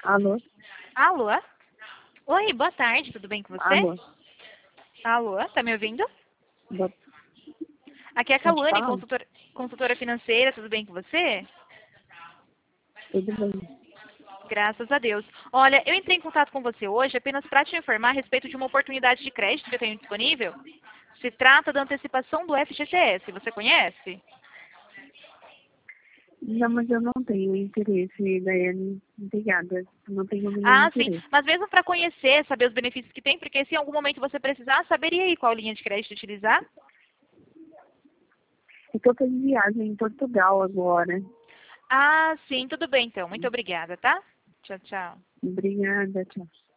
Alô? Alô? Oi, boa tarde, tudo bem com você? Alô? Alô, tá me ouvindo? Boa- Aqui é a Pode Cauane, falar? consultora financeira, tudo bem com você? Tudo bem. Graças a Deus. Olha, eu entrei em contato com você hoje apenas para te informar a respeito de uma oportunidade de crédito que eu tenho disponível. Se trata da antecipação do FGTS, você conhece? Não, mas eu não tenho interesse, Daiane. Obrigada. Não tenho nenhum Ah, sim, interesse. mas mesmo para conhecer, saber os benefícios que tem, porque se em algum momento você precisar, saberia aí qual linha de crédito utilizar? É que eu estou de viagem em Portugal agora. Ah, sim, tudo bem então. Muito obrigada, tá? Tchau, tchau. Obrigada, tchau.